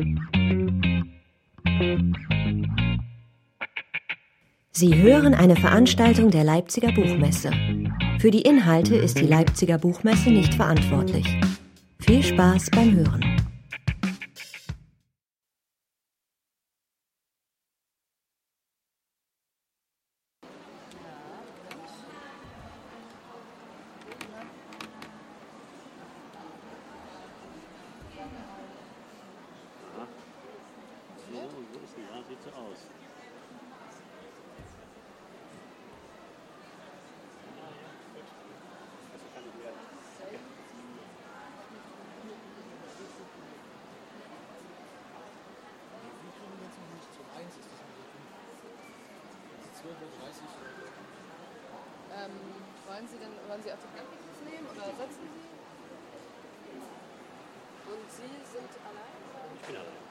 Sie hören eine Veranstaltung der Leipziger Buchmesse. Für die Inhalte ist die Leipziger Buchmesse nicht verantwortlich. Viel Spaß beim Hören. Wollen Sie Autogrammfotos nehmen oder setzen Sie? Und Sie sind allein? Ich bin allein.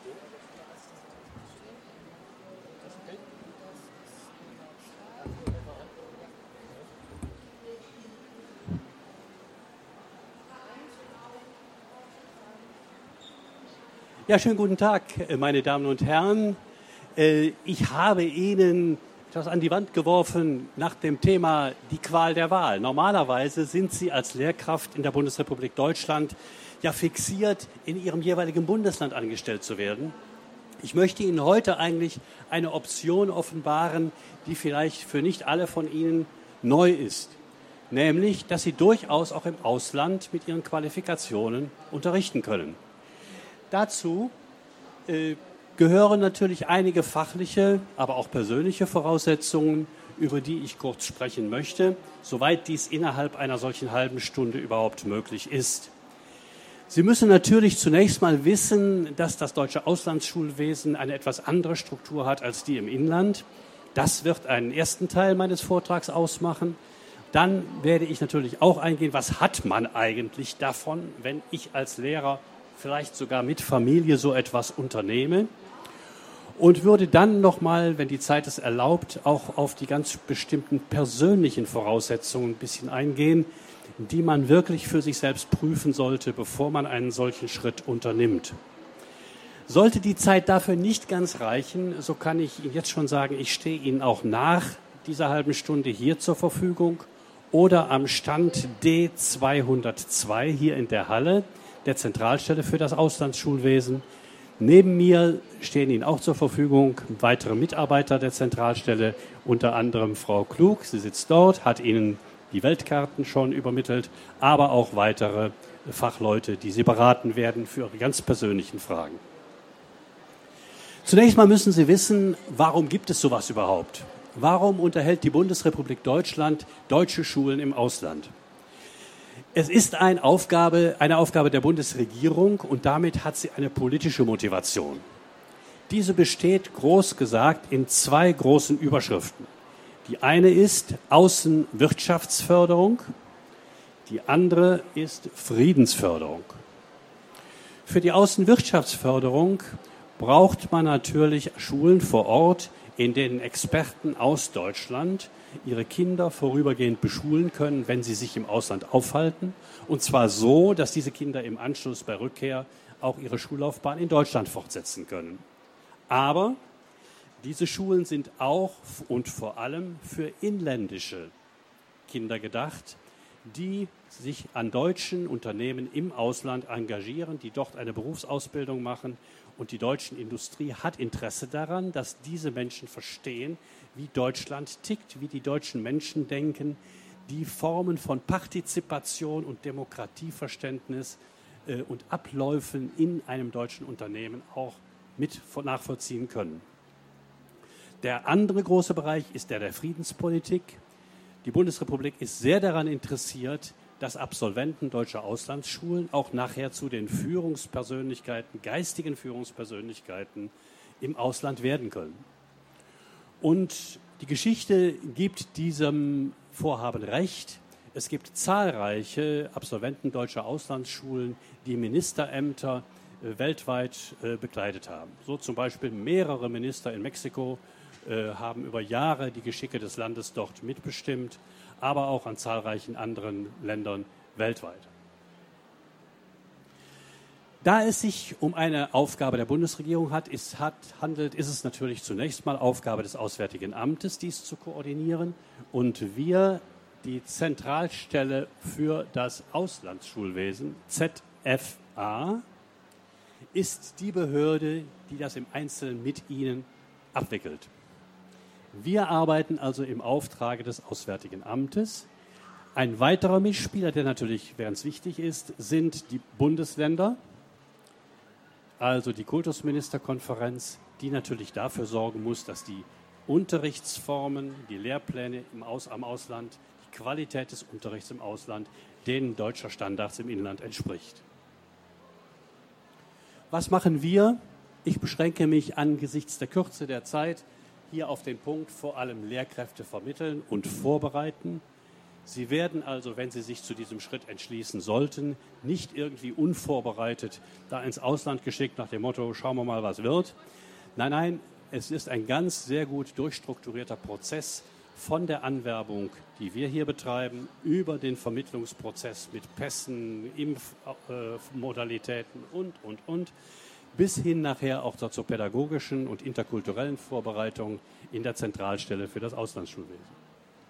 Ja, schönen guten Tag, meine Damen und Herren. Ich habe Ihnen etwas an die Wand geworfen nach dem Thema die Qual der Wahl. Normalerweise sind Sie als Lehrkraft in der Bundesrepublik Deutschland ja fixiert, in Ihrem jeweiligen Bundesland angestellt zu werden. Ich möchte Ihnen heute eigentlich eine Option offenbaren, die vielleicht für nicht alle von Ihnen neu ist. Nämlich, dass Sie durchaus auch im Ausland mit Ihren Qualifikationen unterrichten können. Dazu gehören natürlich einige fachliche, aber auch persönliche Voraussetzungen, über die ich kurz sprechen möchte, soweit dies innerhalb einer solchen halben Stunde überhaupt möglich ist. Sie müssen natürlich zunächst mal wissen, dass das deutsche Auslandsschulwesen eine etwas andere Struktur hat als die im Inland. Das wird einen ersten Teil meines Vortrags ausmachen. Dann werde ich natürlich auch eingehen, was hat man eigentlich davon, wenn ich als Lehrer vielleicht sogar mit Familie so etwas unternehme. Und würde dann nochmal, wenn die Zeit es erlaubt, auch auf die ganz bestimmten persönlichen Voraussetzungen ein bisschen eingehen, die man wirklich für sich selbst prüfen sollte, bevor man einen solchen Schritt unternimmt. Sollte die Zeit dafür nicht ganz reichen, so kann ich Ihnen jetzt schon sagen, ich stehe Ihnen auch nach dieser halben Stunde hier zur Verfügung oder am Stand D202 hier in der Halle der Zentralstelle für das Auslandsschulwesen. Neben mir stehen Ihnen auch zur Verfügung weitere Mitarbeiter der Zentralstelle, unter anderem Frau Klug, sie sitzt dort, hat Ihnen die Weltkarten schon übermittelt, aber auch weitere Fachleute, die Sie beraten werden für Ihre ganz persönlichen Fragen. Zunächst mal müssen Sie wissen, warum gibt es sowas überhaupt? Warum unterhält die Bundesrepublik Deutschland deutsche Schulen im Ausland? Es ist eine Aufgabe der Bundesregierung und damit hat sie eine politische Motivation. Diese besteht, groß gesagt, in zwei großen Überschriften. Die eine ist Außenwirtschaftsförderung, die andere ist Friedensförderung. Für die Außenwirtschaftsförderung braucht man natürlich Schulen vor Ort, in denen Experten aus Deutschland ihre Kinder vorübergehend beschulen können, wenn sie sich im Ausland aufhalten. Und zwar so, dass diese Kinder im Anschluss bei Rückkehr auch ihre Schullaufbahn in Deutschland fortsetzen können. Aber diese Schulen sind auch und vor allem für inländische Kinder gedacht, die sich an deutschen Unternehmen im Ausland engagieren, die dort eine Berufsausbildung machen. Und die deutsche Industrie hat Interesse daran, dass diese Menschen verstehen, wie Deutschland tickt, wie die deutschen Menschen denken, die Formen von Partizipation und Demokratieverständnis und Abläufen in einem deutschen Unternehmen auch mit nachvollziehen können. Der andere große Bereich ist der Friedenspolitik. Die Bundesrepublik ist sehr daran interessiert, dass Absolventen deutscher Auslandsschulen auch nachher zu den Führungspersönlichkeiten, geistigen Führungspersönlichkeiten im Ausland werden können. Und die Geschichte gibt diesem Vorhaben recht. Es gibt zahlreiche Absolventen deutscher Auslandsschulen, die Ministerämter weltweit bekleidet haben. So zum Beispiel mehrere Minister in Mexiko haben über Jahre die Geschicke des Landes dort mitbestimmt, aber auch an zahlreichen anderen Ländern weltweit. Da es sich um eine Aufgabe der Bundesregierung handelt, ist es natürlich zunächst mal Aufgabe des Auswärtigen Amtes, dies zu koordinieren. Und wir, die Zentralstelle für das Auslandsschulwesen, ZFA, ist die Behörde, die das im Einzelnen mit Ihnen abwickelt. Wir arbeiten also im Auftrage des Auswärtigen Amtes. Ein weiterer Mitspieler, der natürlich ganz wichtig ist, sind die Bundesländer, also die Kultusministerkonferenz, die natürlich dafür sorgen muss, dass die Unterrichtsformen, die Lehrpläne am Ausland, die Qualität des Unterrichts im Ausland den deutschen Standards im Inland entspricht. Was machen wir? Ich beschränke mich angesichts der Kürze der Zeit hier auf den Punkt, vor allem Lehrkräfte vermitteln und vorbereiten. Sie werden also, wenn Sie sich zu diesem Schritt entschließen sollten, nicht irgendwie unvorbereitet da ins Ausland geschickt nach dem Motto, schauen wir mal, was wird. Nein, es ist ein ganz sehr gut durchstrukturierter Prozess von der Anwerbung, die wir hier betreiben, über den Vermittlungsprozess mit Pässen, Impfmodalitäten und, bis hin nachher auch zur pädagogischen und interkulturellen Vorbereitung in der Zentralstelle für das Auslandsschulwesen.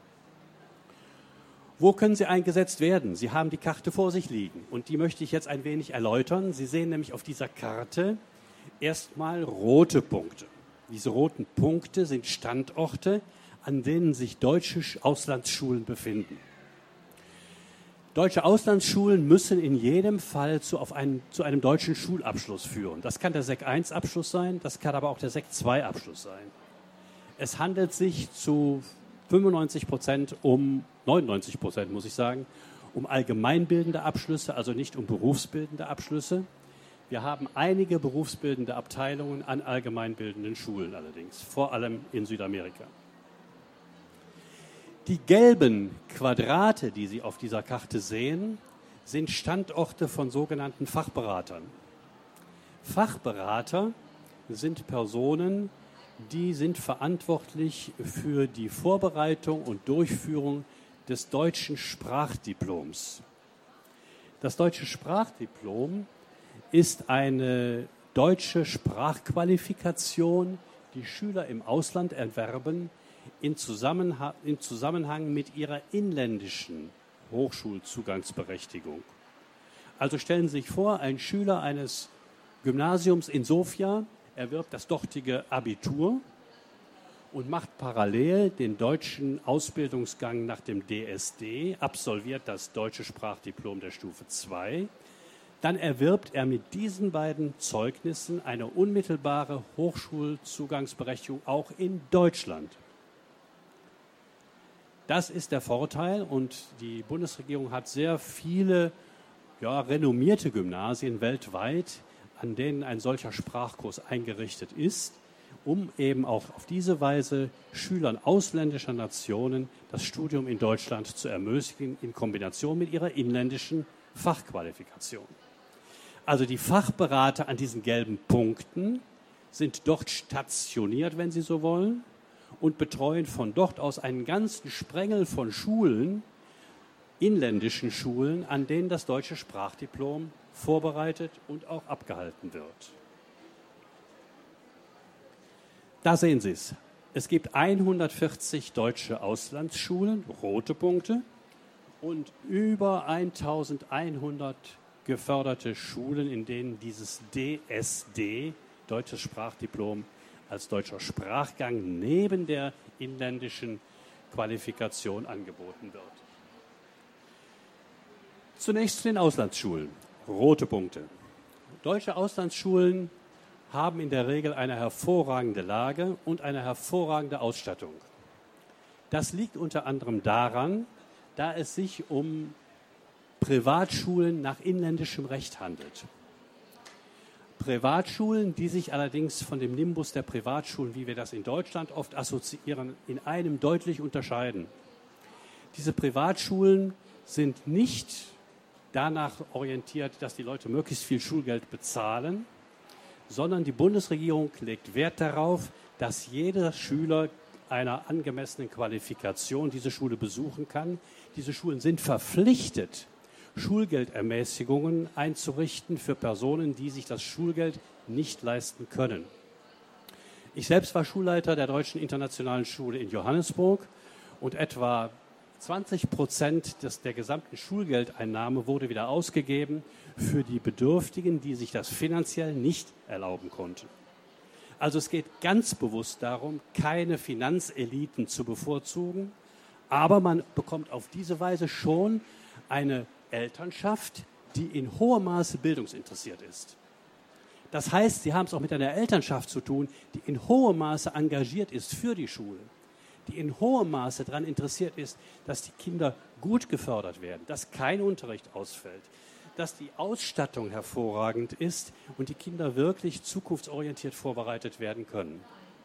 Wo können Sie eingesetzt werden? Sie haben die Karte vor sich liegen und die möchte ich jetzt ein wenig erläutern. Sie sehen nämlich auf dieser Karte erstmal rote Punkte. Diese roten Punkte sind Standorte, an denen sich deutsche Auslandsschulen befinden. Deutsche Auslandsschulen müssen in jedem Fall zu einem deutschen Schulabschluss führen. Das kann der Sek I-Abschluss sein, das kann aber auch der Sek II-Abschluss sein. Es handelt sich zu 95%, 99% muss ich sagen, um allgemeinbildende Abschlüsse, also nicht um berufsbildende Abschlüsse. Wir haben einige berufsbildende Abteilungen an allgemeinbildenden Schulen allerdings, vor allem in Südamerika. Die gelben Quadrate, die Sie auf dieser Karte sehen, sind Standorte von sogenannten Fachberatern. Fachberater sind Personen, die sind verantwortlich für die Vorbereitung und Durchführung des deutschen Sprachdiploms. Das deutsche Sprachdiplom ist eine deutsche Sprachqualifikation, die Schüler im Ausland erwerben, im Zusammenhang mit ihrer inländischen Hochschulzugangsberechtigung. Also stellen Sie sich vor, ein Schüler eines Gymnasiums in Sofia erwirbt das dortige Abitur und macht parallel den deutschen Ausbildungsgang nach dem DSD, absolviert das deutsche Sprachdiplom der Stufe 2. Dann erwirbt er mit diesen beiden Zeugnissen eine unmittelbare Hochschulzugangsberechtigung auch in Deutschland. Das ist der Vorteil und die Bundesregierung hat sehr viele renommierte Gymnasien weltweit, an denen ein solcher Sprachkurs eingerichtet ist, um eben auch auf diese Weise Schülern ausländischer Nationen das Studium in Deutschland zu ermöglichen, in Kombination mit ihrer inländischen Fachqualifikation. Also die Fachberater an diesen gelben Punkten sind dort stationiert, wenn Sie so wollen, und betreuen von dort aus einen ganzen Sprengel von Schulen, inländischen Schulen, an denen das deutsche Sprachdiplom vorbereitet und auch abgehalten wird. Da sehen Sie es. Es gibt 140 deutsche Auslandsschulen, rote Punkte, und über 1100 geförderte Schulen, in denen dieses DSD, deutsches Sprachdiplom, als deutscher Sprachgang neben der inländischen Qualifikation angeboten wird. Zunächst zu den Auslandsschulen. Rote Punkte. Deutsche Auslandsschulen haben in der Regel eine hervorragende Lage und eine hervorragende Ausstattung. Das liegt unter anderem daran, da es sich um Privatschulen nach inländischem Recht handelt. Privatschulen, die sich allerdings von dem Nimbus der Privatschulen, wie wir das in Deutschland oft assoziieren, in einem deutlich unterscheiden. Diese Privatschulen sind nicht danach orientiert, dass die Leute möglichst viel Schulgeld bezahlen, sondern die Bundesregierung legt Wert darauf, dass jeder Schüler einer angemessenen Qualifikation diese Schule besuchen kann. Diese Schulen sind verpflichtet, Schulgeldermäßigungen einzurichten für Personen, die sich das Schulgeld nicht leisten können. Ich selbst war Schulleiter der Deutschen Internationalen Schule in Johannesburg und etwa 20% der gesamten Schulgeldeinnahme wurde wieder ausgegeben für die Bedürftigen, die sich das finanziell nicht erlauben konnten. Also es geht ganz bewusst darum, keine Finanzeliten zu bevorzugen, aber man bekommt auf diese Weise schon eine Elternschaft, die in hohem Maße bildungsinteressiert ist. Das heißt, Sie haben es auch mit einer Elternschaft zu tun, die in hohem Maße engagiert ist für die Schule, die in hohem Maße daran interessiert ist, dass die Kinder gut gefördert werden, dass kein Unterricht ausfällt, dass die Ausstattung hervorragend ist und die Kinder wirklich zukunftsorientiert vorbereitet werden können.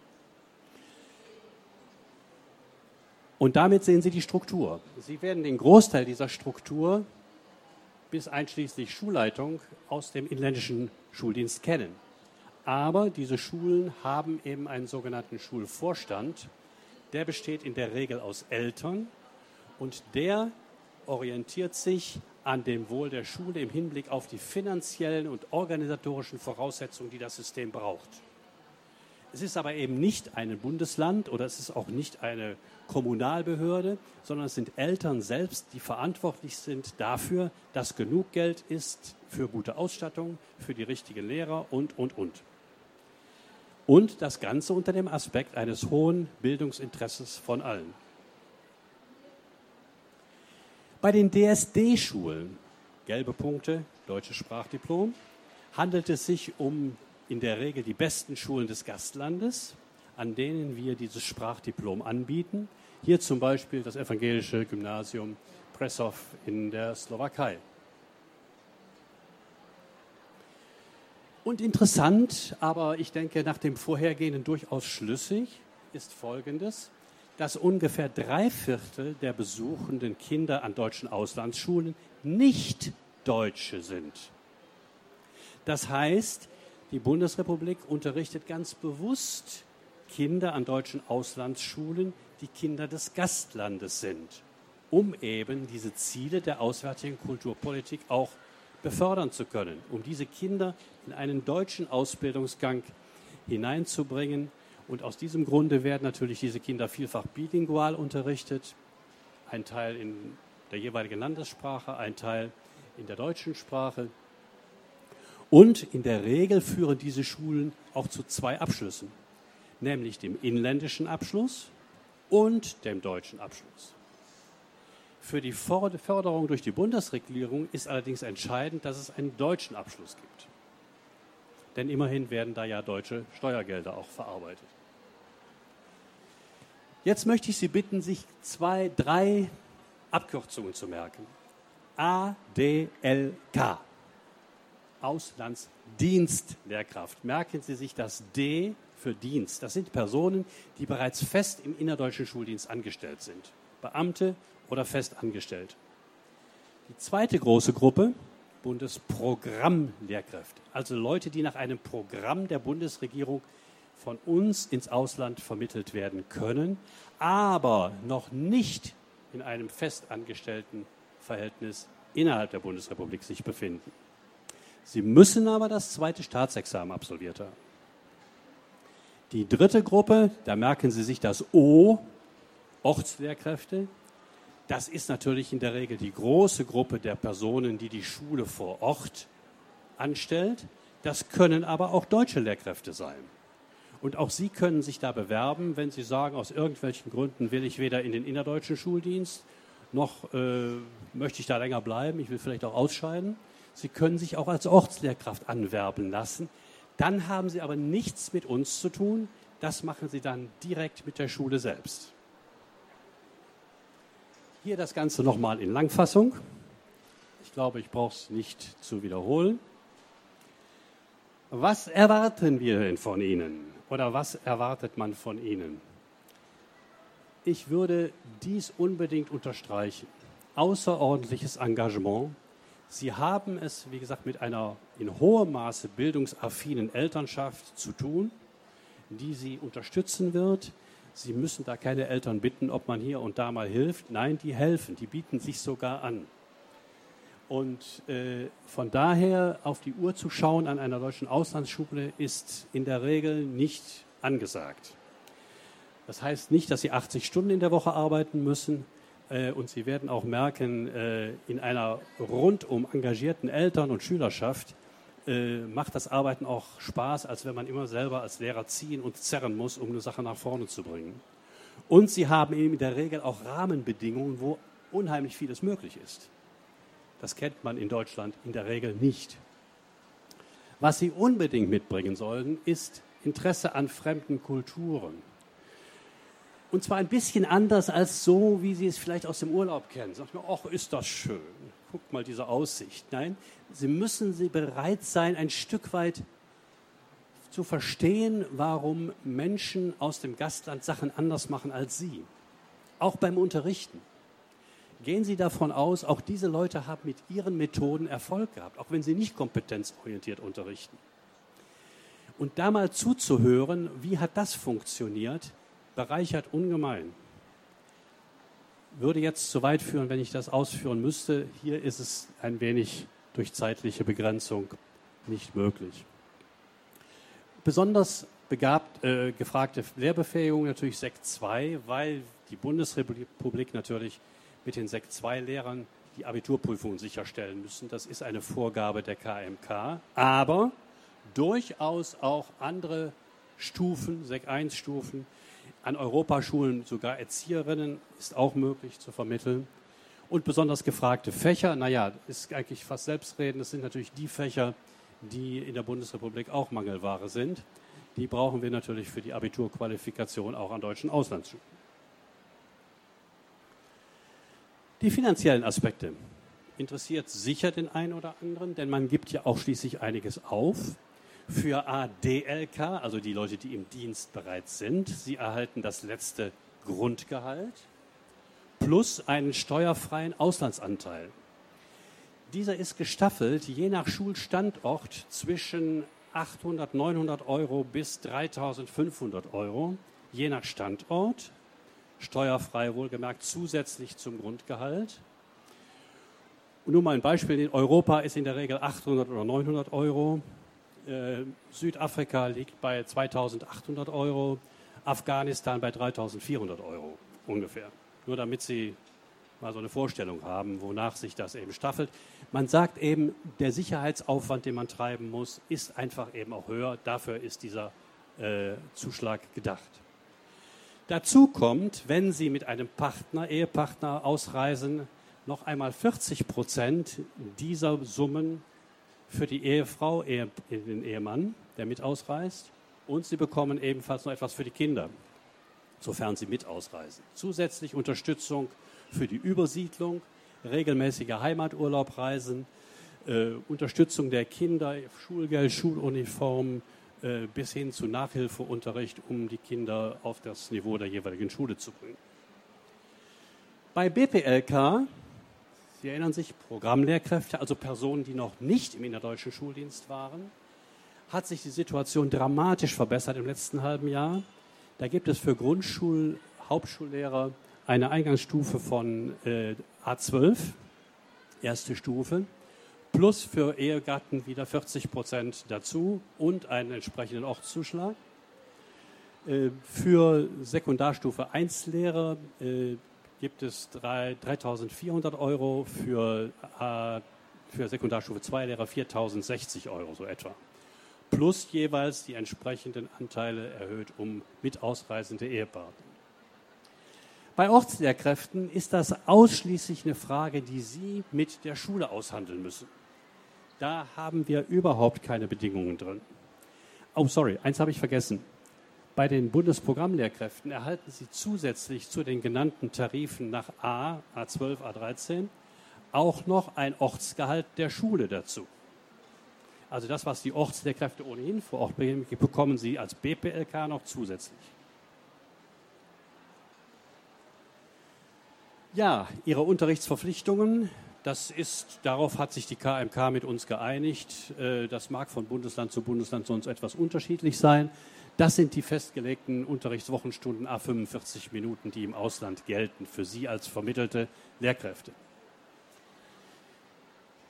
Und damit sehen Sie die Struktur. Sie werden den Großteil dieser Struktur bis einschließlich Schulleitung aus dem inländischen Schuldienst kennen. Aber diese Schulen haben eben einen sogenannten Schulvorstand, der besteht in der Regel aus Eltern und der orientiert sich an dem Wohl der Schule im Hinblick auf die finanziellen und organisatorischen Voraussetzungen, die das System braucht. Es ist aber eben nicht ein Bundesland oder es ist auch nicht eine Kommunalbehörde, sondern es sind Eltern selbst, die verantwortlich sind dafür, dass genug Geld ist für gute Ausstattung, für die richtigen Lehrer und. Und das Ganze unter dem Aspekt eines hohen Bildungsinteresses von allen. Bei den DSD-Schulen, gelbe Punkte, deutsches Sprachdiplom, handelt es sich um in der Regel die besten Schulen des Gastlandes, an denen wir dieses Sprachdiplom anbieten. Hier zum Beispiel das evangelische Gymnasium Prešov in der Slowakei. Und interessant, aber ich denke nach dem Vorhergehenden durchaus schlüssig, ist Folgendes, dass ungefähr 3/4 der besuchenden Kinder an deutschen Auslandsschulen nicht Deutsche sind. Das heißt, die Bundesrepublik unterrichtet ganz bewusst Kinder an deutschen Auslandsschulen, die Kinder des Gastlandes sind, um eben diese Ziele der auswärtigen Kulturpolitik auch befördern zu können, um diese Kinder in einen deutschen Ausbildungsgang hineinzubringen. Und aus diesem Grunde werden natürlich diese Kinder vielfach bilingual unterrichtet, ein Teil in der jeweiligen Landessprache, ein Teil in der deutschen Sprache. Und in der Regel führen diese Schulen auch zu 2 Abschlüssen, nämlich dem inländischen Abschluss und dem deutschen Abschluss. Für die Förderung durch die Bundesregierung ist allerdings entscheidend, dass es einen deutschen Abschluss gibt. Denn immerhin werden da ja deutsche Steuergelder auch verarbeitet. Jetzt möchte ich Sie bitten, sich 2, 3 Abkürzungen zu merken. ADLK. Auslandsdienstlehrkraft. Merken Sie sich das D für Dienst. Das sind Personen, die bereits fest im innerdeutschen Schuldienst angestellt sind. Beamte oder festangestellt. Die zweite große Gruppe, Bundesprogrammlehrkräfte. Also Leute, die nach einem Programm der Bundesregierung von uns ins Ausland vermittelt werden können, aber noch nicht in einem festangestellten Verhältnis innerhalb der Bundesrepublik sich befinden. Sie müssen aber das 2. Staatsexamen absolviert haben. Die dritte Gruppe, da merken Sie sich das O, Ortslehrkräfte. Das ist natürlich in der Regel die große Gruppe der Personen, die die Schule vor Ort anstellt. Das können aber auch deutsche Lehrkräfte sein. Und auch Sie können sich da bewerben, wenn Sie sagen, aus irgendwelchen Gründen will ich weder in den innerdeutschen Schuldienst, noch möchte ich da länger bleiben, ich will vielleicht auch ausscheiden. Sie können sich auch als Ortslehrkraft anwerben lassen. Dann haben Sie aber nichts mit uns zu tun. Das machen Sie dann direkt mit der Schule selbst. Hier das Ganze nochmal in Langfassung. Ich glaube, ich brauche es nicht zu wiederholen. Was erwarten wir denn von Ihnen? Oder was erwartet man von Ihnen? Ich würde dies unbedingt unterstreichen. Außerordentliches Engagement. Sie haben es, wie gesagt, mit einer in hohem Maße bildungsaffinen Elternschaft zu tun, die Sie unterstützen wird. Sie müssen da keine Eltern bitten, ob man hier und da mal hilft. Nein, die helfen, die bieten sich sogar an. Und von daher auf die Uhr zu schauen an einer deutschen Auslandsschule ist in der Regel nicht angesagt. Das heißt nicht, dass Sie 80 Stunden in der Woche arbeiten müssen. Und Sie werden auch merken, in einer rundum engagierten Eltern- und Schülerschaft macht das Arbeiten auch Spaß, als wenn man immer selber als Lehrer ziehen und zerren muss, um eine Sache nach vorne zu bringen. Und Sie haben eben in der Regel auch Rahmenbedingungen, wo unheimlich vieles möglich ist. Das kennt man in Deutschland in der Regel nicht. Was Sie unbedingt mitbringen sollten, ist Interesse an fremden Kulturen. Und zwar ein bisschen anders als so, wie Sie es vielleicht aus dem Urlaub kennen. Sagt man, ach, ist das schön. Guckt mal diese Aussicht. Nein, Sie müssen bereit sein, ein Stück weit zu verstehen, warum Menschen aus dem Gastland Sachen anders machen als Sie. Auch beim Unterrichten. Gehen Sie davon aus, auch diese Leute haben mit ihren Methoden Erfolg gehabt, auch wenn sie nicht kompetenzorientiert unterrichten. Und da mal zuzuhören, wie hat das funktioniert, bereichert ungemein. Würde jetzt zu weit führen, wenn ich das ausführen müsste. Hier ist es ein wenig durch zeitliche Begrenzung nicht möglich. Besonders gefragte Lehrbefähigung natürlich Sek 2, weil die Bundesrepublik natürlich mit den Sek 2-Lehrern die Abiturprüfungen sicherstellen müssen. Das ist eine Vorgabe der KMK, aber durchaus auch andere Stufen, Sek 1-Stufen, an Europaschulen sogar Erzieherinnen ist auch möglich zu vermitteln. Und besonders gefragte Fächer, naja, ist eigentlich fast selbstredend, das sind natürlich die Fächer, die in der Bundesrepublik auch Mangelware sind. Die brauchen wir natürlich für die Abiturqualifikation auch an deutschen Auslandsschulen. Die finanziellen Aspekte interessiert sicher den einen oder anderen, denn man gibt ja auch schließlich einiges auf. Für ADLK, also die Leute, die im Dienst bereits sind, sie erhalten das letzte Grundgehalt plus einen steuerfreien Auslandsanteil. Dieser ist gestaffelt, je nach Schulstandort, zwischen 800, 900 Euro bis 3.500 Euro, je nach Standort, steuerfrei wohlgemerkt zusätzlich zum Grundgehalt. Und nur mal ein Beispiel, in Europa ist in der Regel 800 oder 900 Euro. Südafrika liegt bei 2.800 Euro, Afghanistan bei 3.400 Euro ungefähr. Nur damit Sie mal so eine Vorstellung haben, wonach sich das eben staffelt. Man sagt eben, der Sicherheitsaufwand, den man treiben muss, ist einfach eben auch höher. Dafür ist dieser Zuschlag gedacht. Dazu kommt, wenn Sie mit einem Ehepartner ausreisen, noch einmal 40% dieser Summen für die Ehefrau, den Ehemann, der mit ausreist. Und Sie bekommen ebenfalls noch etwas für die Kinder, sofern sie mit ausreisen. Zusätzlich Unterstützung für die Übersiedlung, regelmäßige Heimaturlaubreisen, Unterstützung der Kinder, Schulgeld, Schuluniform, bis hin zu Nachhilfeunterricht, um die Kinder auf das Niveau der jeweiligen Schule zu bringen. Bei BPLK, Sie erinnern sich, Programmlehrkräfte, also Personen, die noch nicht im innerdeutschen Schuldienst waren, hat sich die Situation dramatisch verbessert im letzten halben Jahr. Da gibt es für Hauptschullehrer eine Eingangsstufe von A12, erste Stufe, plus für Ehegatten wieder 40% dazu und einen entsprechenden Ortszuschlag. Für Sekundarstufe 1 Lehrer gibt es 3.400 Euro, für Sekundarstufe 2 Lehrer 4.060 Euro so etwa. Plus jeweils die entsprechenden Anteile erhöht um mit ausreisende Ehepaare. Bei Ortslehrkräften ist das ausschließlich eine Frage, die Sie mit der Schule aushandeln müssen. Da haben wir überhaupt keine Bedingungen drin. Oh, sorry, eins habe ich vergessen. Bei den Bundesprogrammlehrkräften erhalten Sie zusätzlich zu den genannten Tarifen nach A12, A13 auch noch ein Ortsgehalt der Schule dazu. Also das, was die Ortslehrkräfte ohnehin vor Ort bekommen Sie als BPLK noch zusätzlich. Ja, Ihre Unterrichtsverpflichtungen, darauf hat sich die KMK mit uns geeinigt. Das mag von Bundesland zu Bundesland sonst etwas unterschiedlich sein. Das sind die festgelegten Unterrichtswochenstunden A45 Minuten, die im Ausland gelten für Sie als vermittelte Lehrkräfte.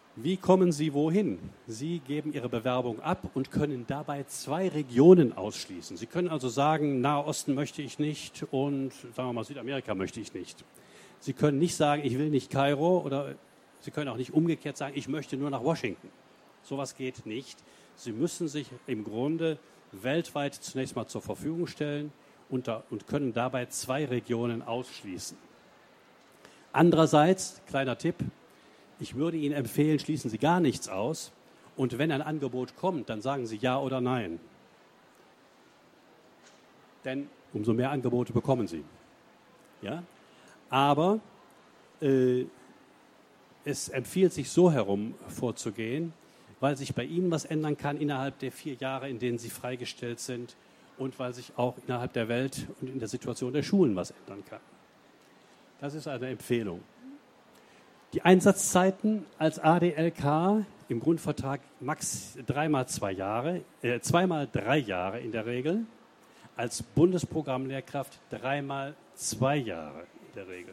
Wie kommen Sie wohin? Sie geben Ihre Bewerbung ab und können dabei 2 Regionen ausschließen. Sie können also sagen, Nahe Osten möchte ich nicht und sagen wir mal Südamerika möchte ich nicht. Sie können nicht sagen, ich will nicht Kairo, oder Sie können auch nicht umgekehrt sagen, ich möchte nur nach Washington. Sowas geht nicht. Sie müssen sich im Grunde weltweit zunächst mal zur Verfügung stellen und können dabei 2 Regionen ausschließen. Andererseits, kleiner Tipp, ich würde Ihnen empfehlen, schließen Sie gar nichts aus und wenn ein Angebot kommt, dann sagen Sie ja oder nein. Denn umso mehr Angebote bekommen Sie. Ja? Aber es empfiehlt sich so herum vorzugehen, weil sich bei Ihnen was ändern kann innerhalb der 4 Jahre, in denen Sie freigestellt sind und weil sich auch innerhalb der Welt und in der Situation der Schulen was ändern kann. Das ist eine Empfehlung. Die Einsatzzeiten als ADLK im Grundvertrag max 2 mal 3 Jahre in der Regel, als Bundesprogrammlehrkraft 3 mal 2 Jahre in der Regel.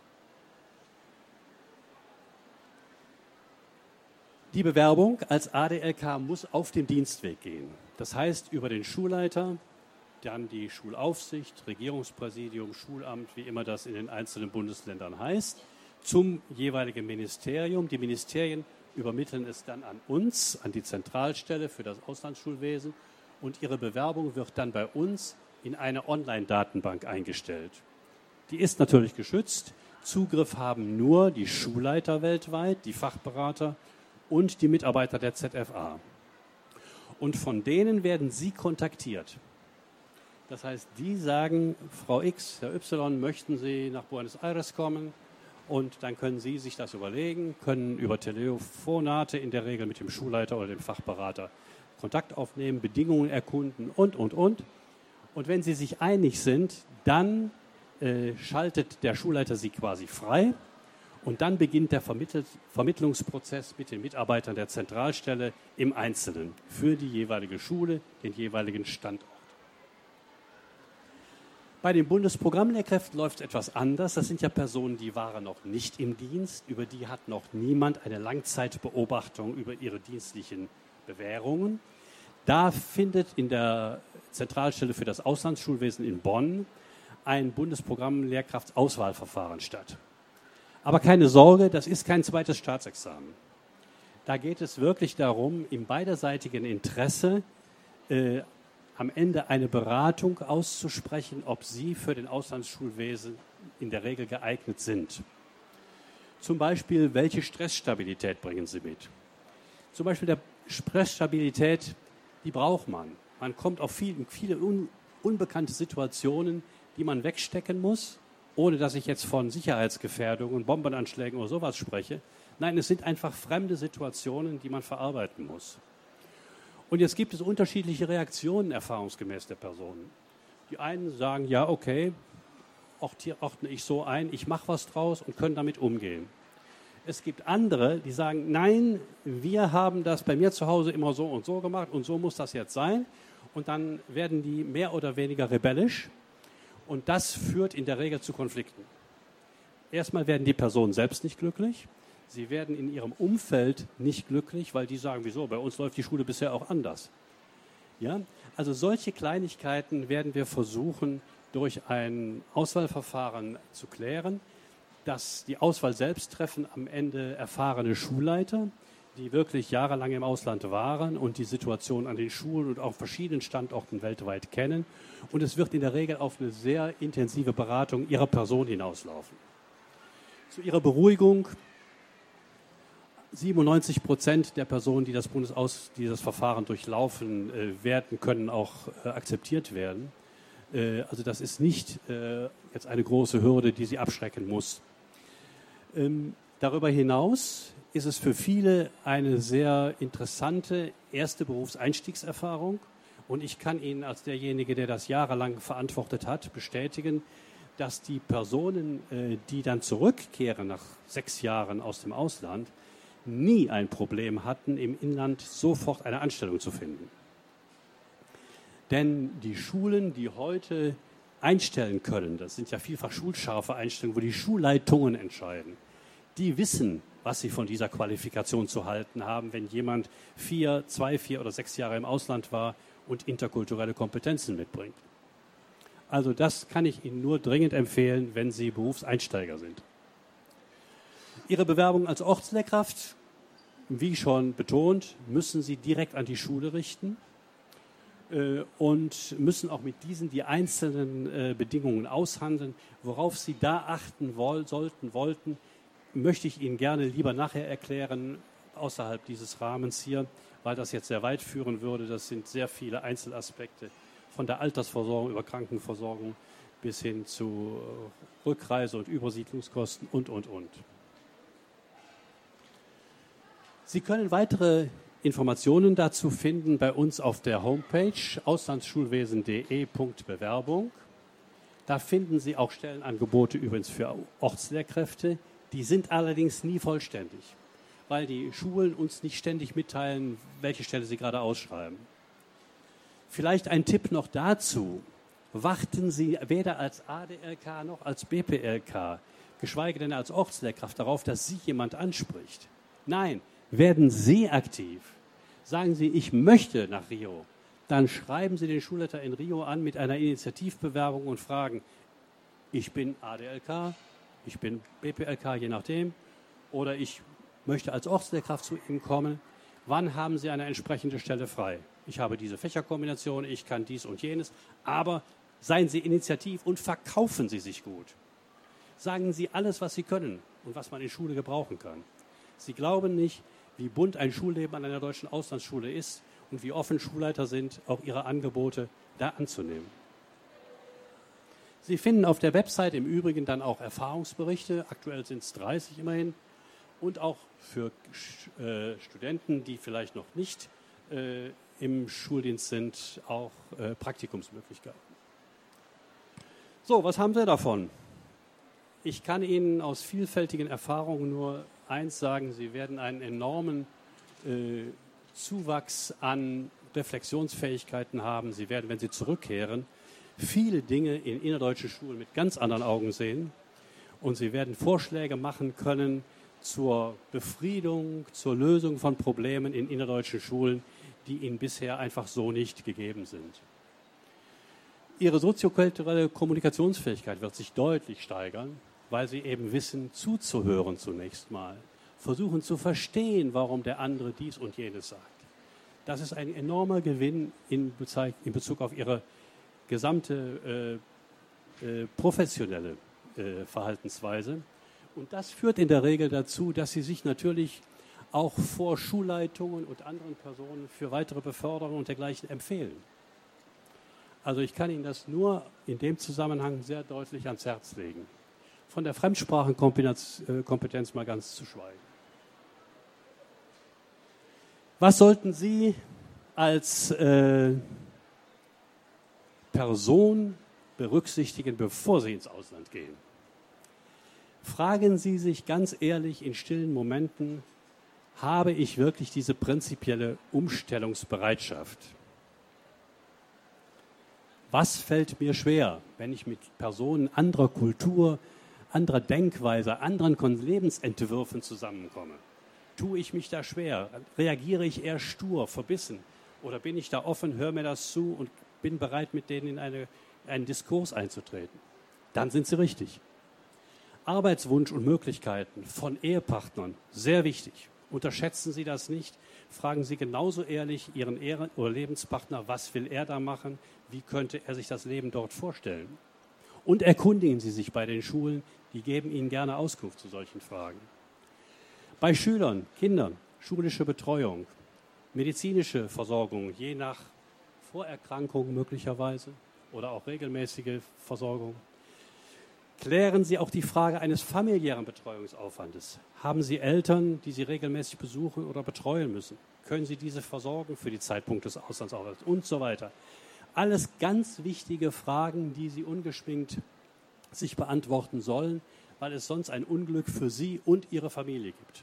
Die Bewerbung als ADLK muss auf dem Dienstweg gehen. Das heißt, über den Schulleiter, dann die Schulaufsicht, Regierungspräsidium, Schulamt, wie immer das in den einzelnen Bundesländern heißt, zum jeweiligen Ministerium. Die Ministerien übermitteln es dann an uns, an die Zentralstelle für das Auslandsschulwesen und ihre Bewerbung wird dann bei uns in eine Online-Datenbank eingestellt. Die ist natürlich geschützt. Zugriff haben nur die Schulleiter weltweit, die Fachberater und die Mitarbeiter der ZFA. Und von denen werden Sie kontaktiert. Das heißt, die sagen, Frau X, Herr Y, möchten Sie nach Buenos Aires kommen? Und dann können Sie sich das überlegen, können über Telefonate in der Regel mit dem Schulleiter oder dem Fachberater Kontakt aufnehmen, Bedingungen erkunden und. Und wenn Sie sich einig sind, dann schaltet der Schulleiter Sie quasi frei und dann beginnt der Vermittlungsprozess mit den Mitarbeitern der Zentralstelle im Einzelnen für die jeweilige Schule, den jeweiligen Standort. Bei den Bundesprogrammlehrkräften läuft es etwas anders. Das sind ja Personen, die waren noch nicht im Dienst. Über die hat noch niemand eine Langzeitbeobachtung über ihre dienstlichen Bewährungen. Da findet in der Zentralstelle für das Auslandsschulwesen in Bonn ein Bundesprogrammlehrkraftsauswahlverfahren statt. Aber keine Sorge, das ist kein zweites Staatsexamen. Da geht es wirklich darum, im beiderseitigen Interesse am Ende eine Beratung auszusprechen, ob Sie für den Auslandsschulwesen in der Regel geeignet sind. Zum Beispiel, welche Stressstabilität bringen Sie mit? Zum Beispiel der Stressstabilität, die braucht man. Man kommt auf viele unbekannte Situationen, die man wegstecken muss, ohne dass ich jetzt von Sicherheitsgefährdungen, Bombenanschlägen oder sowas spreche. Nein, es sind einfach fremde Situationen, die man verarbeiten muss. Und jetzt gibt es unterschiedliche Reaktionen erfahrungsgemäß der Personen. Die einen sagen, ja, okay, ordne ich so ein, ich mache was draus und können damit umgehen. Es gibt andere, die sagen, nein, wir haben das bei mir zu Hause immer so und so gemacht und so muss das jetzt sein. Und dann werden die mehr oder weniger rebellisch und das führt in der Regel zu Konflikten. Erstmal werden die Personen selbst nicht glücklich. Sie werden in ihrem Umfeld nicht glücklich, weil die sagen, wieso, bei uns läuft die Schule bisher auch anders. Ja? Also solche Kleinigkeiten werden wir versuchen, durch ein Auswahlverfahren zu klären. Dass die Auswahl selbst treffen am Ende erfahrene Schulleiter, die wirklich jahrelang im Ausland waren und die Situation an den Schulen und auf verschiedenen Standorten weltweit kennen. Und es wird in der Regel auf eine sehr intensive Beratung ihrer Person hinauslaufen. Zu ihrer Beruhigung: 97% der Personen, die das Verfahren durchlaufen werden, können auch akzeptiert werden. Also das ist nicht jetzt eine große Hürde, die sie abschrecken muss. Darüber hinaus ist es für viele eine sehr interessante erste Berufseinstiegserfahrung. Und ich kann Ihnen als derjenige, der das jahrelang verantwortet hat, bestätigen, dass die Personen, die dann zurückkehren nach 6 Jahren aus dem Ausland, nie ein Problem hatten, im Inland sofort eine Anstellung zu finden. Denn die Schulen, die heute einstellen können, das sind ja vielfach schulscharfe Einstellungen, wo die Schulleitungen entscheiden, Die wissen, was sie von dieser Qualifikation zu halten haben, wenn jemand 4 oder 6 Jahre im Ausland war und interkulturelle Kompetenzen mitbringt. Also das kann ich Ihnen nur dringend empfehlen, wenn Sie Berufseinsteiger sind. Ihre Bewerbung als Ortslehrkraft, wie schon betont, müssen Sie direkt an die Schule richten und müssen auch mit diesen die einzelnen Bedingungen aushandeln. Worauf Sie da achten wollten, möchte ich Ihnen gerne lieber nachher erklären, außerhalb dieses Rahmens hier, weil das jetzt sehr weit führen würde. Das sind sehr viele Einzelaspekte, von der Altersversorgung über Krankenversorgung bis hin zu Rückreise- und Übersiedlungskosten und. Sie können weitere Informationen dazu finden bei uns auf der Homepage auslandsschulwesen.de/Bewerbung. Da finden Sie auch Stellenangebote übrigens für Ortslehrkräfte. Die sind allerdings nie vollständig, weil die Schulen uns nicht ständig mitteilen, welche Stelle sie gerade ausschreiben. Vielleicht ein Tipp noch dazu. Warten Sie weder als ADLK noch als BPLK, geschweige denn als Ortslehrkraft darauf, dass Sie jemand anspricht. Nein, werden Sie aktiv. Sagen Sie, ich möchte nach Rio. Dann schreiben Sie den Schulleiter in Rio an mit einer Initiativbewerbung und fragen, ich bin ADLK, ich bin BPLK, je nachdem, oder ich möchte als Ortslehrkraft zu Ihnen kommen. Wann haben Sie eine entsprechende Stelle frei? Ich habe diese Fächerkombination, ich kann dies und jenes, aber seien Sie initiativ und verkaufen Sie sich gut. Sagen Sie alles, was Sie können und was man in Schule gebrauchen kann. Sie glauben nicht, wie bunt ein Schulleben an einer deutschen Auslandsschule ist und wie offen Schulleiter sind, auch ihre Angebote da anzunehmen. Sie finden auf der Website im Übrigen dann auch Erfahrungsberichte, aktuell sind es 30 immerhin, und auch für Studenten, die vielleicht noch nicht im Schuldienst sind, auch Praktikumsmöglichkeiten. So, was haben Sie davon? Ich kann Ihnen aus vielfältigen Erfahrungen nur eins sagen, Sie werden einen enormen Zuwachs an Reflexionsfähigkeiten haben. Sie werden, wenn Sie zurückkehren, viele Dinge in innerdeutschen Schulen mit ganz anderen Augen sehen. Und Sie werden Vorschläge machen können zur Befriedung, zur Lösung von Problemen in innerdeutschen Schulen, die Ihnen bisher einfach so nicht gegeben sind. Ihre soziokulturelle Kommunikationsfähigkeit wird sich deutlich steigern, weil Sie eben wissen, zuzuhören zunächst mal, versuchen zu verstehen, warum der andere dies und jenes sagt. Das ist ein enormer Gewinn in Bezug auf Ihre gesamte professionelle Verhaltensweise. Und das führt in der Regel dazu, dass Sie sich natürlich auch vor Schulleitungen und anderen Personen für weitere Beförderung und dergleichen empfehlen. Also ich kann Ihnen das nur in dem Zusammenhang sehr deutlich ans Herz legen. Von der Fremdsprachenkompetenz mal ganz zu schweigen. Was sollten Sie als Person berücksichtigen, bevor Sie ins Ausland gehen? Fragen Sie sich ganz ehrlich in stillen Momenten, habe ich wirklich diese prinzipielle Umstellungsbereitschaft? Was fällt mir schwer, wenn ich mit Personen anderer Kultur, anderer Denkweise, anderen Lebensentwürfen zusammenkomme? Tue ich mich da schwer? Reagiere ich eher stur, verbissen? Oder bin ich da offen, höre mir das zu und bin bereit, mit denen in einen Diskurs einzutreten? Dann sind Sie richtig. Arbeitswunsch und Möglichkeiten von Ehepartnern, sehr wichtig. Unterschätzen Sie das nicht. Fragen Sie genauso ehrlich Ihren oder Lebenspartner, was will er da machen? Wie könnte er sich das Leben dort vorstellen? Und erkundigen Sie sich bei den Schulen, die geben Ihnen gerne Auskunft zu solchen Fragen. Bei Schülern, Kindern, schulische Betreuung, medizinische Versorgung, je nach Vorerkrankung möglicherweise oder auch regelmäßige Versorgung. Klären Sie auch die Frage eines familiären Betreuungsaufwandes. Haben Sie Eltern, die Sie regelmäßig besuchen oder betreuen müssen? Können Sie diese versorgen für die Zeitpunkt des Auslandsaufenthalts und so weiter? Alles ganz wichtige Fragen, die Sie ungeschminkt sich beantworten sollen, weil es sonst ein Unglück für Sie und Ihre Familie gibt.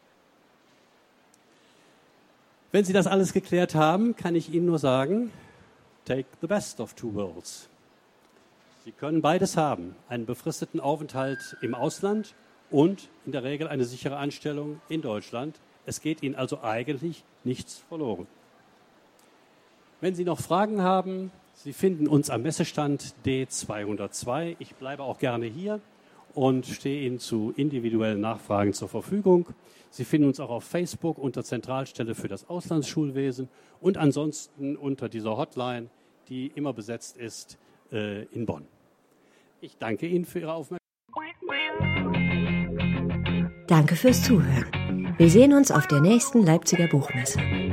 Wenn Sie das alles geklärt haben, kann ich Ihnen nur sagen, take the best of two worlds. Sie können beides haben, einen befristeten Aufenthalt im Ausland und in der Regel eine sichere Anstellung in Deutschland. Es geht Ihnen also eigentlich nichts verloren. Wenn Sie noch Fragen haben, Sie finden uns am Messestand D202. Ich bleibe auch gerne hier und stehe Ihnen zu individuellen Nachfragen zur Verfügung. Sie finden uns auch auf Facebook unter Zentralstelle für das Auslandsschulwesen und ansonsten unter dieser Hotline, die immer besetzt ist in Bonn. Ich danke Ihnen für Ihre Aufmerksamkeit. Danke fürs Zuhören. Wir sehen uns auf der nächsten Leipziger Buchmesse.